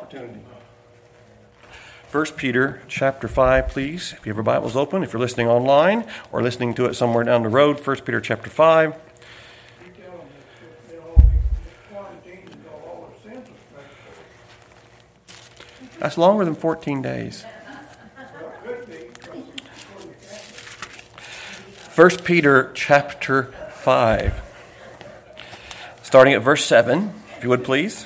opportunity. 1 Peter chapter 5, please. If you have your Bibles open, if you're listening online or listening to it somewhere down the road, 1 Peter chapter 5. That's longer than 14 days. 1 Peter chapter 5. Starting at verse 7, if you would please.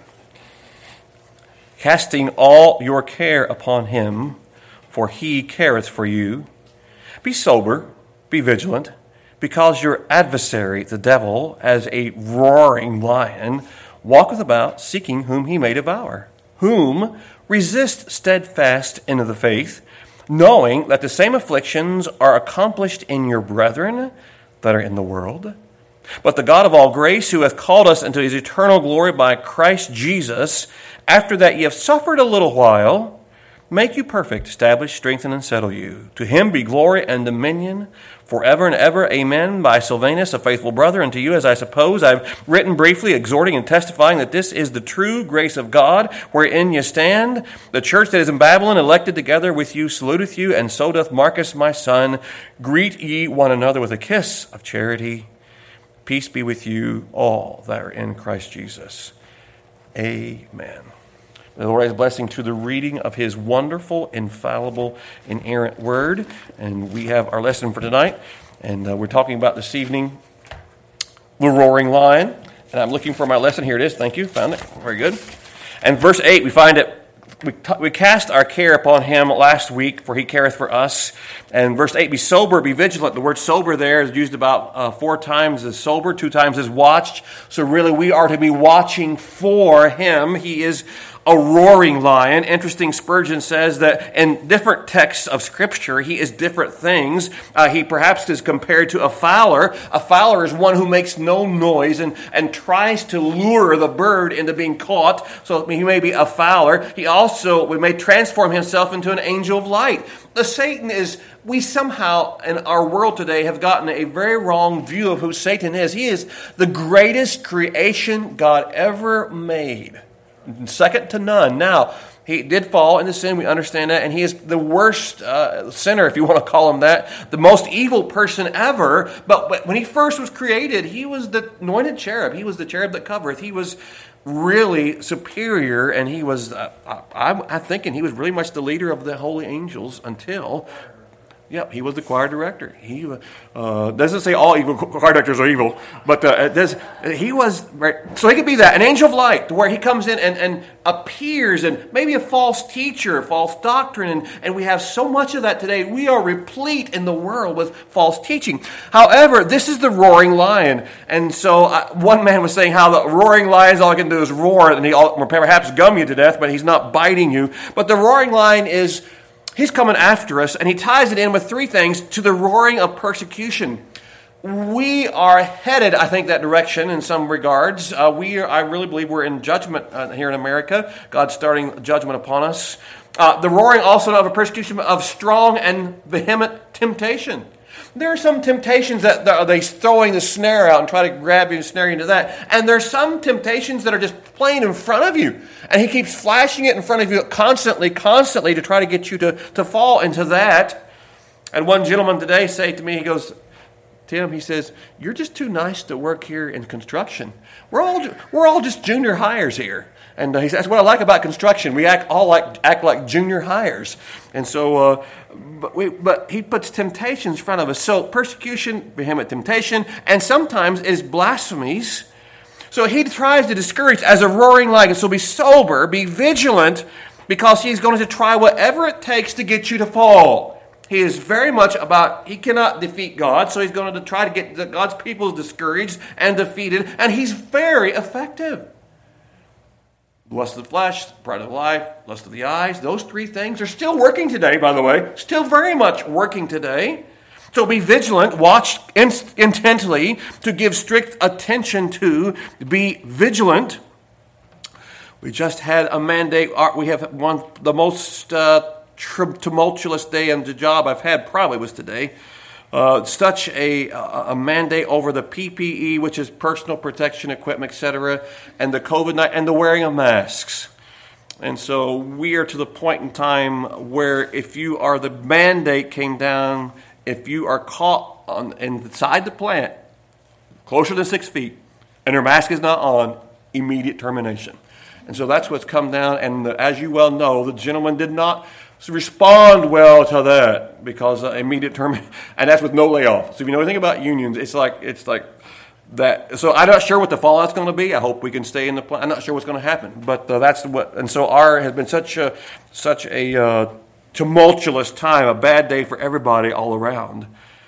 Casting all your care upon him, for he careth for you. Be sober, be vigilant, because your adversary, the devil, as a roaring lion, walketh about, seeking whom he may devour. Whom resist steadfast in the faith, knowing that the same afflictions are accomplished in your brethren that are in the world. But the God of all grace, who hath called us into his eternal glory by Christ Jesus, after that ye have suffered a little while, make you perfect, establish, strengthen, and settle you. To him be glory and dominion forever and ever. Amen. By Silvanus, a faithful brother, and to you, as I suppose, I've written briefly, exhorting and testifying that this is the true grace of God, wherein ye stand. The church that is in Babylon, elected together with you, saluteth you, and so doth Marcus my son. Greet ye one another with a kiss of charity. Peace be with you all that are in Christ Jesus. Amen. May the Lord add blessing to the reading of his wonderful, infallible, inerrant word. And we have our lesson for tonight. And we're talking about this evening the roaring lion. And I'm looking for my lesson. Here it is. Thank you. Found it. Very good. And verse 8, we find it. We cast our care upon him last week, for he careth for us. And verse 8, be sober, be vigilant. The word sober there is used about 4 times as sober, 2 times as watched. So really we are to be watching for him. He is a roaring lion. Interesting, Spurgeon says that in different texts of Scripture, he is different things. He perhaps is compared to a fowler. A fowler is one who makes no noise and tries to lure the bird into being caught. So he may be a fowler. We may transform himself into an angel of light. We somehow in our world today have gotten a very wrong view of who Satan is. He is the greatest creation God ever made. Second to none. Now, he did fall into sin, we understand that, and he is the worst sinner, if you want to call him that, the most evil person ever. But when he first was created, he was the anointed cherub. He was the cherub that covereth. He was really superior, and he was, I'm thinking he was really much the leader of the holy angels until... Yep, he was the choir director. He doesn't say all evil choir directors are evil, but he was right. So he could be that, an angel of light, to where he comes in and appears, and maybe a false teacher, false doctrine, and we have so much of that today. We are replete in the world with false teaching. However, this is the roaring lion, and so one man was saying how the roaring lion, all he can do is roar, and he'll perhaps gum you to death, but he's not biting you. But the roaring lion is... He's coming after us, and he ties it in with 3 things to the roaring of persecution. We are headed, I think, that direction in some regards. I really believe we're in judgment here in America. God's starting judgment upon us. The roaring also of a persecution of strong and vehement temptation. There are some temptations that they throwing the snare out and try to grab you and snare you into that. And there's some temptations that are just plain in front of you. And he keeps flashing it in front of you constantly to try to get you to fall into that. And one gentleman today said to me, he goes, Tim, he says, you're just too nice to work here in construction. We're all just junior hires here. And he says, that's what I like about construction. We act like junior hires. And so, but he puts temptations in front of us. So persecution, vehement temptation, and sometimes is blasphemies. So he tries to discourage as a roaring lion. So be sober, be vigilant, because he's going to try whatever it takes to get you to fall. He is very much about, he cannot defeat God, so he's going to try to get God's people discouraged and defeated, and he's very effective. Lust of the flesh, pride of life, lust of the eyes, those 3 things are still working today, by the way. Still very much working today. So be vigilant, watch intently, to give strict attention to, be vigilant. We just had a mandate. We have the most tumultuous day in the job I've had probably was today. Such a mandate over the PPE, which is personal protection equipment, etc., and the COVID-19, and the wearing of masks. And so we are to the point in time where if you are, the mandate came down, if you are caught inside the plant, closer than 6 feet, and your mask is not on, immediate termination. And so that's what's come down. And as you well know, the gentleman did not respond well to that because immediate termination, and that's with no layoff. So if you know anything about unions, it's like that. So I'm not sure what the fallout's going to be. I hope we can stay in the plant. I'm not sure what's going to happen, but that's what. And so our has been such a tumultuous time, a bad day for everybody all around.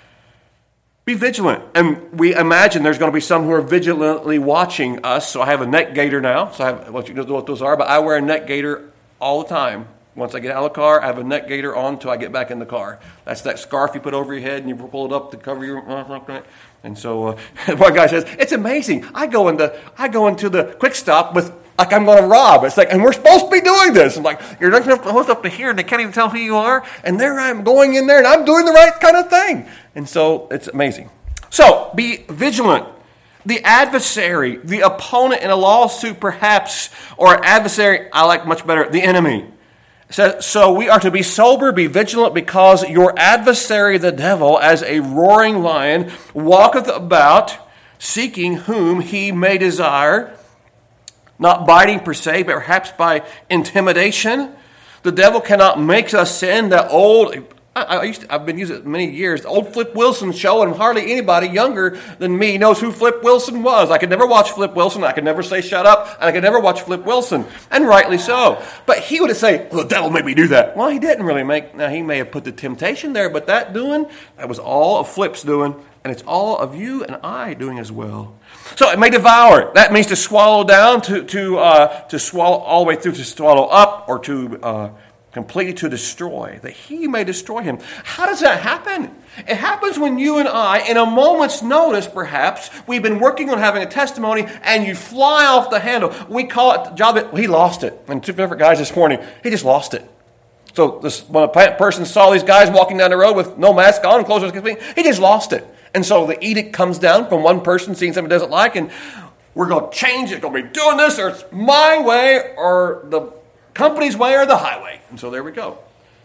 Be vigilant. And we imagine there's going to be some who are vigilantly watching us. So I have a neck gaiter now. So I have, well, you know what those are, but I wear a neck gaiter all the time. Once I get out of the car, I have a neck gaiter on until I get back in the car. That's that scarf you put over your head and you pull it up to cover your... And so one guy says, it's amazing. I go into the Quick Stop with like I'm going to rob. It's like, and we're supposed to be doing this. I'm like, you're not supposed up to here and they can't even tell who you are. And there I'm going in there and I'm doing the right kind of thing. And so it's amazing. So be vigilant. The adversary, the opponent in a lawsuit perhaps, or adversary, I like much better, the enemy. So we are to be sober, be vigilant, because your adversary, the devil, as a roaring lion, walketh about, seeking whom he may desire, not biting per se, but perhaps by intimidation. The devil cannot make us sin. That old, I've been using it many years, the old Flip Wilson show, and hardly anybody younger than me knows who Flip Wilson was. I could never watch Flip Wilson. I could never say shut up, and I could never watch Flip Wilson, and rightly so. But he would say, well, the devil made me do that. Well, he didn't really now he may have put the temptation there, but that was all of Flip's doing, and it's all of you and I doing as well. So it may devour. That means to swallow down, to swallow all the way through, to swallow up, or to completely to destroy, that he may destroy him. How does that happen? It happens when you and I, in a moment's notice perhaps, we've been working on having a testimony and you fly off the handle. We call it the job that he lost it. And two different guys this morning, he just lost it. So when a person saw these guys walking down the road with no mask on, close to his feet, he just lost it. And so the edict comes down from one person seeing something he doesn't like, and we're going to change it. It's going to be doing this, or it's my way, or the company's way, or the highway. And so there we go.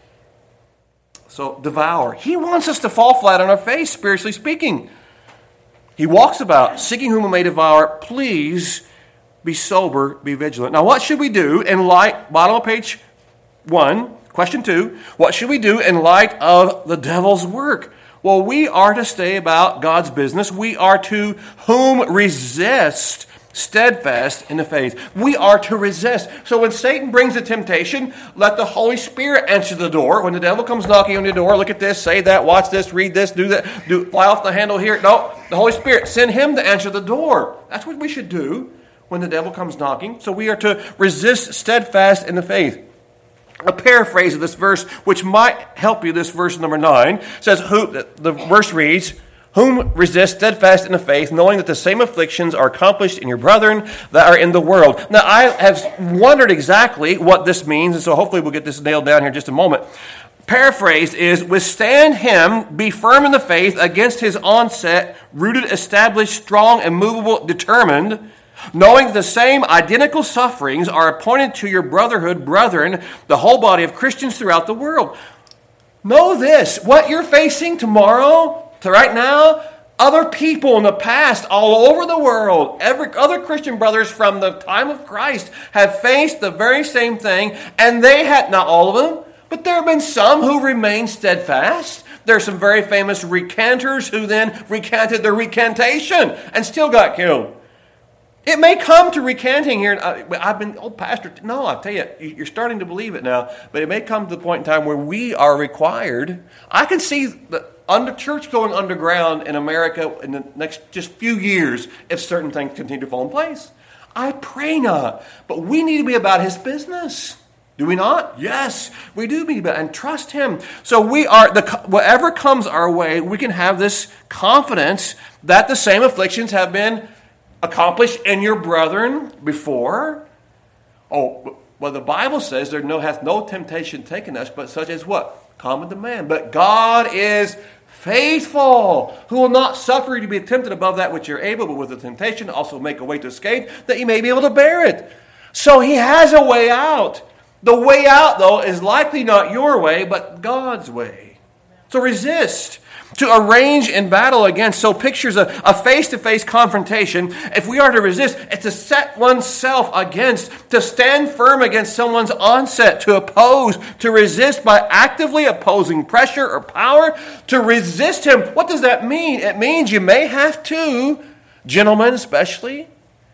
So devour. He wants us to fall flat on our face, spiritually speaking. He walks about, seeking whom we may devour. Please be sober, be vigilant. Now what should we do in light, bottom of page 1, question 2, what should we do in light of the devil's work? Well, we are to stay about God's business. We are to whom resist steadfast in the faith. We are to resist. So when Satan brings a temptation, let the Holy Spirit answer the door. When the devil comes knocking on your door, look at this, say that, watch this, read this, do that, fly off the handle here. No, the Holy Spirit, send him to answer the door. That's what we should do when the devil comes knocking. So we are to resist steadfast in the faith. A paraphrase of this verse, which might help you, this verse number 9, says, the verse reads, whom resist steadfast in the faith, knowing that the same afflictions are accomplished in your brethren that are in the world. Now, I have wondered exactly what this means, and so hopefully we'll get this nailed down here in just a moment. Paraphrase is, withstand him, be firm in the faith against his onset, rooted, established, strong, immovable, determined, knowing that the same identical sufferings are appointed to your brethren, the whole body of Christians throughout the world. Know this, what you're facing tomorrow, to right now, other people in the past all over the world, other Christian brothers from the time of Christ have faced the very same thing, and they had, not all of them, but there have been some who remained steadfast. There are some very famous recanters who then recanted their recantation and still got killed. It may come to recanting here. I've been, Pastor, no, I'll tell you, you're starting to believe it now, but it may come to the point in time where we are required. I can see the church going underground in America in the next just few years if certain things continue to fall in place. I pray not, but we need to be about his business. Do we not? Yes, we do be about, and trust him. So we are, whatever comes our way, we can have this confidence that the same afflictions have been accomplished in your brethren before. Oh, well, the Bible says there hath no temptation taken us, but such as what? Common to man. But God is faithful, who will not suffer you to be tempted above that which you're able, but with the temptation also make a way to escape, that you may be able to bear it. So he has a way out. The way out, though, is likely not your way, but God's way. So resist. To arrange in battle against, so pictures a face-to-face confrontation. If we are to resist, it's to set oneself against, to stand firm against someone's onset, to oppose, to resist by actively opposing pressure or power, to resist him. What does that mean? It means you may have to, gentlemen especially,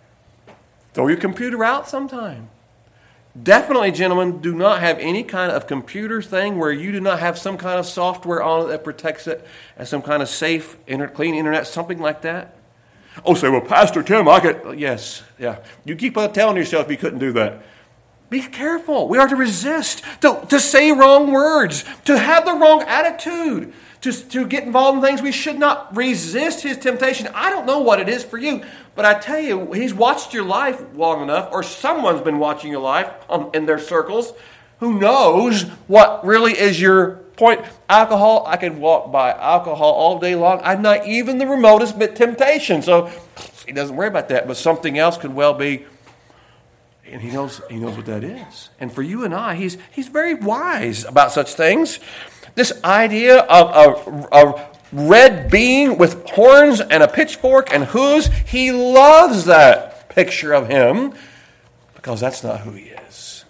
throw your computer out sometime. Definitely, gentlemen, do not have any kind of computer thing where you do not have some kind of software on it that protects it and some kind of safe, clean internet, something like that. Oh, say, well, Pastor Tim, I could... Yes, yeah. You keep on telling yourself you couldn't do that. Be careful. We are to resist, to say wrong words, to have the wrong attitude, to get involved in things we should not. Resist his temptation. I don't know what it is for you, but I tell you, he's watched your life long enough, or someone's been watching your life in their circles, who knows what really is your point. Alcohol, I could walk by alcohol all day long. I'm not even the remotest bit temptation, so he doesn't worry about that. But something else could well be, and he knows what that is. And for you and I, he's very wise about such things. This idea of a red being with horns and a pitchfork and hooves, he loves that picture of him because that's not who he is.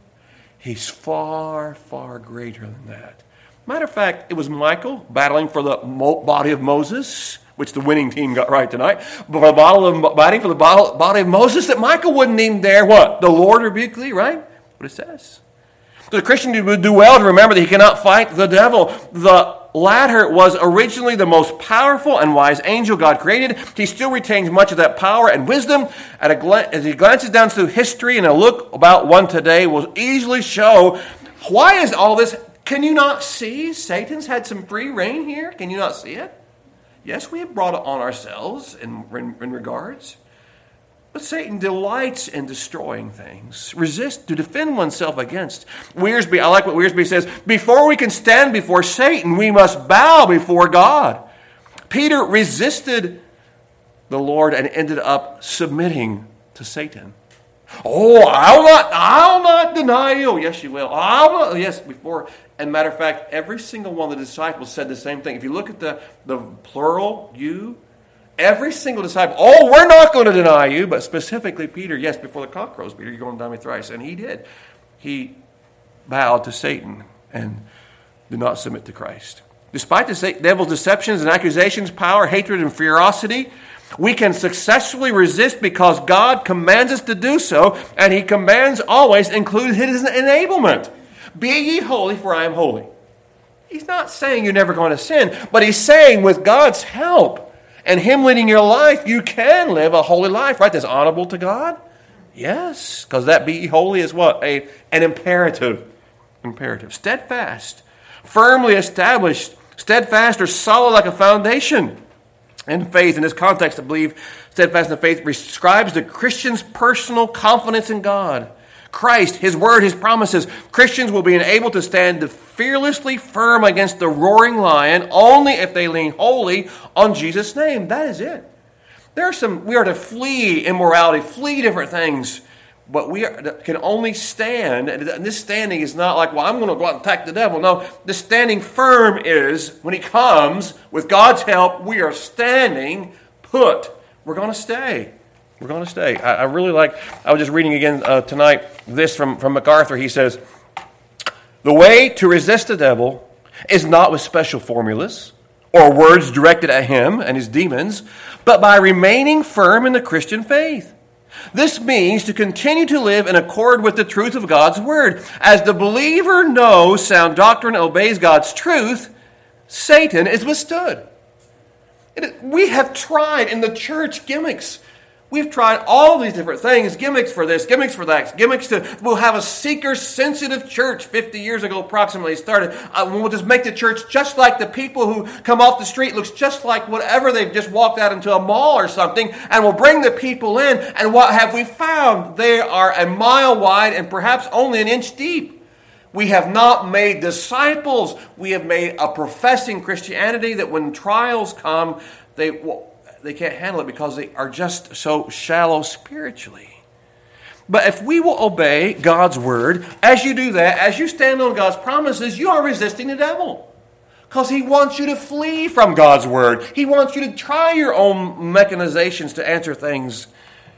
He's far, far greater than that. Matter of fact, it was Michael battling for the body of Moses, which the winning team got right tonight, but battling for the body of Moses, that Michael wouldn't even dare what? The Lord rebuke thee, right? What it says. The Christian would do well to remember that he cannot fight the devil. The latter was originally the most powerful and wise angel God created. He still retains much of that power and wisdom. As he glances down through history, and a look about one today will easily show, why is all this? Can you not see? Satan's had some free reign here. Can you not see it? Yes, we have brought it on ourselves in regards. But Satan delights in destroying things. Resist, to defend oneself against. Wiersbe, I like what Wiersbe says. Before we can stand before Satan, we must bow before God. Peter resisted the Lord and ended up submitting to Satan. Oh, I'll not deny you. Yes, you will. Yes, before. And matter of fact, every single one of the disciples said the same thing. If you look at the plural, you, every single disciple, oh, we're not going to deny you. But specifically Peter, yes, before the cock crows, Peter, you're going to deny me thrice. And he did. He bowed to Satan and did not submit to Christ. Despite the devil's deceptions and accusations, power, hatred, and ferocity, we can successfully resist because God commands us to do so, and he commands always include his enablement. Be ye holy, for I am holy. He's not saying you're never going to sin, but he's saying with God's help and him leading your life, you can live a holy life, right? That's honorable to God. Yes, because that be ye holy is what? An imperative. Steadfast, firmly established, steadfast or solid like a foundation. And faith, in this context, I believe, steadfast in faith describes the Christian's personal confidence in God. Christ, his word, his promises. Christians will be enabled to stand fearlessly firm against the roaring lion only if they lean wholly on Jesus' name. That is it. We are to flee immorality, flee different things, but can only stand. And this standing is not like, well, I'm going to go out and attack the devil. No, the standing firm is when he comes, with God's help, we are standing put. We're going to stay. We're going to stay. I really like, I was just reading again tonight, this from MacArthur. He says, the way to resist the devil is not with special formulas or words directed at him and his demons, but by remaining firm in the Christian faith. This means to continue to live in accord with the truth of God's word. As the believer knows sound doctrine and obeys God's truth, Satan is withstood. We have tried in the church gimmicks. We've tried all these different things, gimmicks for this, gimmicks for that, gimmicks to, we'll have a seeker-sensitive church 50 years ago approximately started. We'll just make the church just like the people who come off the street, looks just like whatever they've just walked out into a mall or something, and we'll bring the people in, and what have we found? They are a mile wide and perhaps only an inch deep. We have not made disciples. We have made a professing Christianity that when trials come, they can't handle it because they are just so shallow spiritually. But if we will obey God's word, as you do that, as you stand on God's promises, you are resisting the devil. Because he wants you to flee from God's word. He wants you to try your own mechanizations to answer things.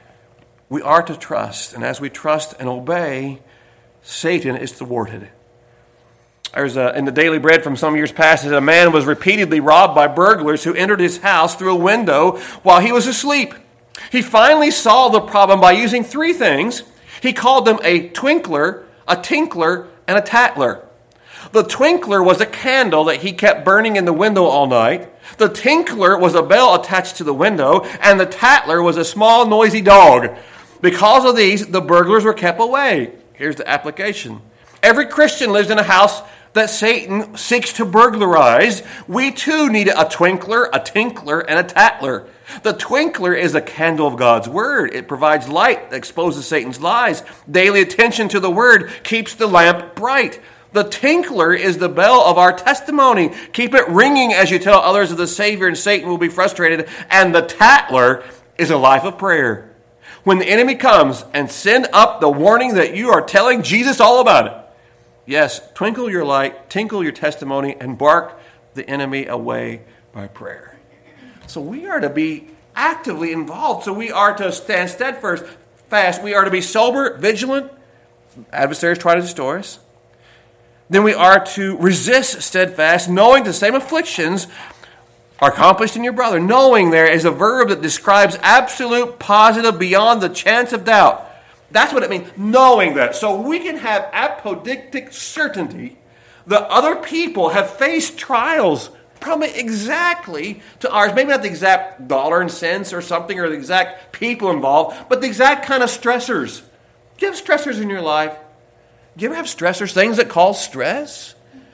We are to trust. And as we trust and obey, Satan is thwarted. There's in the Daily Bread from some years past, a man was repeatedly robbed by burglars who entered his house through a window while he was asleep. He finally solved the problem by using three things. He called them a twinkler, a tinkler, and a tattler. The twinkler was a candle that he kept burning in the window all night. The tinkler was a bell attached to the window, and the tattler was a small, noisy dog. Because of these, the burglars were kept away. Here's the application. Every Christian lives in a house that Satan seeks to burglarize. We too need a twinkler, a tinkler, and a tattler. The twinkler is a candle of God's word. It provides light that exposes Satan's lies. Daily attention to the word keeps the lamp bright. The tinkler is the bell of our testimony. Keep it ringing as you tell others of the Savior, and Satan will be frustrated. And the tattler is a life of prayer. When the enemy comes, and send up the warning that you are telling Jesus all about it. Yes, twinkle your light, tinkle your testimony, and bark the enemy away by prayer. So we are to be actively involved. So we are to stand steadfast, fast. We are to be sober, vigilant. Adversaries try to destroy us. Then we are to resist steadfast, knowing the same afflictions are accomplished in your brother. Knowing there is a verb that describes absolute, positive, beyond the chance of doubt. That's what it means, knowing that. So we can have apodictic certainty that other people have faced trials probably exactly to ours. Maybe not the exact dollar and cents or something, or the exact people involved, but the exact kind of stressors. Do you have stressors in your life? Do you ever have stressors, things that cause stress?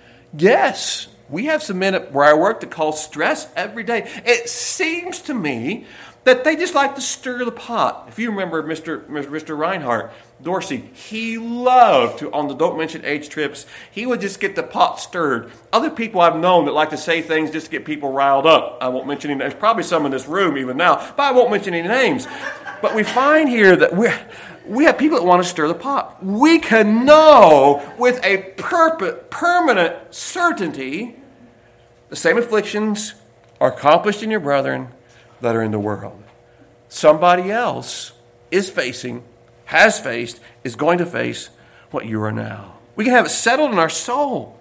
Yes. We have some men where I work that cause stress every day. It seems to me that they just like to stir the pot. If you remember Mr. Reinhardt, Dorsey, he loved to, on the Don't Mention Age trips, he would just get the pot stirred. Other people I've known that like to say things just to get people riled up. I won't mention any names. There's probably some in this room even now, but I won't mention any names. But we find here that we have people that want to stir the pot. We can know with a permanent certainty the same afflictions are accomplished in your brethren that are in the world. Somebody else is facing, has faced, is going to face what you are now. We can have it settled in our soul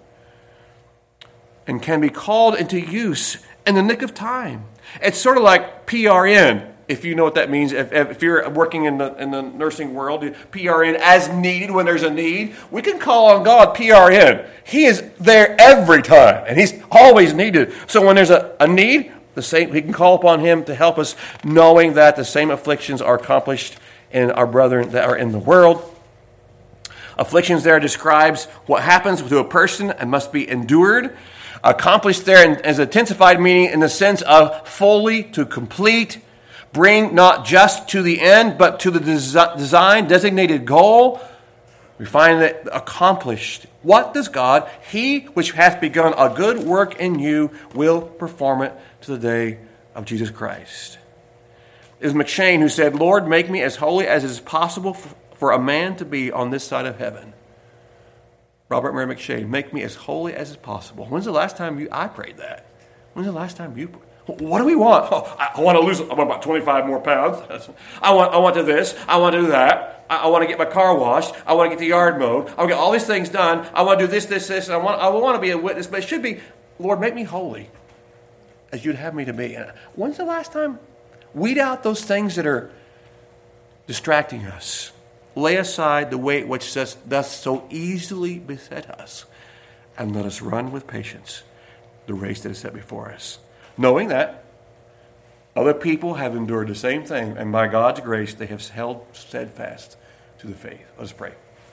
and can be called into use in the nick of time. It's sort of like PRN, if you know what that means. If you're working in the nursing world, PRN, as needed when there's a need. We can call on God PRN. He is there every time, and He's always needed. So when there's a need, we can call upon Him to help us, knowing that the same afflictions are accomplished in our brethren that are in the world. Afflictions there describes what happens to a person and must be endured. Accomplished there as intensified meaning in the sense of fully, to complete, bring not just to the end, but to the design, designated goal. We find that accomplished. What does God, He which hath begun a good work in you, will perform it to the day of Jesus Christ. It was McShane who said, Lord, make me as holy as it is possible for a man to be on this side of heaven. Robert Murray McShane, make me as holy as is possible. When's the last time I prayed that? When's the last time you? What do we want? Oh, I want to lose about 25 more pounds. I want to do this. I want to do that. I want to get my car washed. I want to get the yard mowed. I want to get all these things done. I want to do this, and I want to be a witness. But it should be, Lord, make me holy as you'd have me to be. When's the last time? Weed out those things that are distracting us. Lay aside the weight which doth so easily beset us, and let us run with patience the race that is set before us. Knowing that other people have endured the same thing, and by God's grace, they have held steadfast to the faith. Let us pray.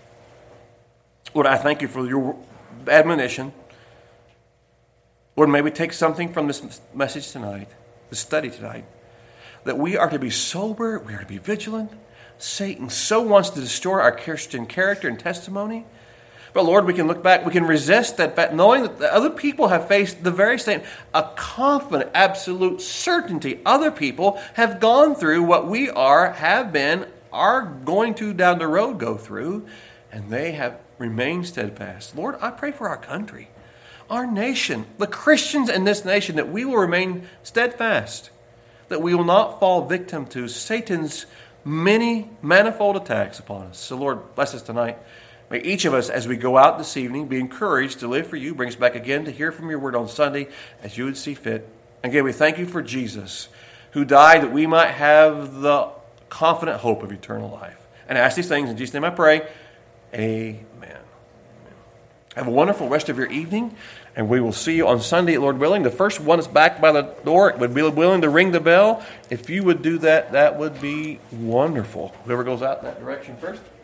Lord, I thank you for your admonition. Lord, may we take something from this message tonight, this study tonight, that we are to be sober, we are to be vigilant. Satan so wants to destroy our Christian character and testimony. But Lord, we can look back, we can resist that fact, knowing that the other people have faced the very same, a confident, absolute certainty. Other people have gone through what we have been, are going to down the road go through, and they have remained steadfast. Lord, I pray for our country, our nation, the Christians in this nation, that we will remain steadfast, that we will not fall victim to Satan's many manifold attacks upon us. So Lord, bless us tonight. May each of us, as we go out this evening, be encouraged to live for you. Bring us back again to hear from your word on Sunday as you would see fit. Again, we thank you for Jesus, who died that we might have the confident hope of eternal life. And I ask these things in Jesus' name I pray. Amen. Have a wonderful rest of your evening, and we will see you on Sunday, Lord willing. The first one is back by the door would be willing to ring the bell. If you would do that, that would be wonderful. Whoever goes out in that direction first.